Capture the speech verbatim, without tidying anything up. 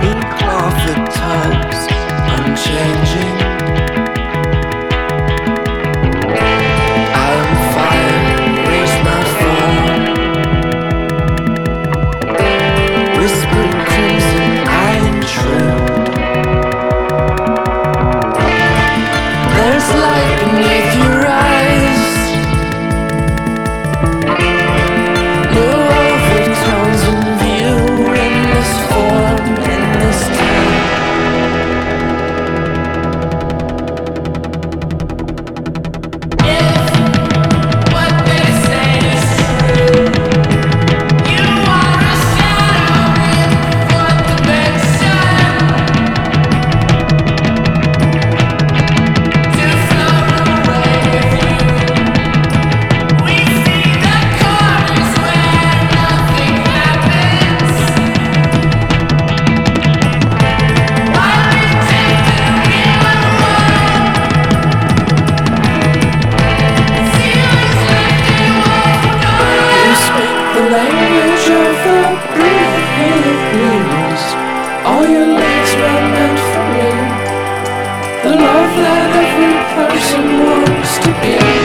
in Clawford tubs, unchanging. I am fire, raise my fall. Whispered crimson, I am true. There's light beneath your eyes. No overtones in view in this form, in this time. If what they say is true, you are a shadow in what the bed sun. To float away with you. We see the corners where nothing happens. While we take the real one, ceilings like they won't go. You speak the language of the breeze. All your legs were meant for me. The love that every person wants to be.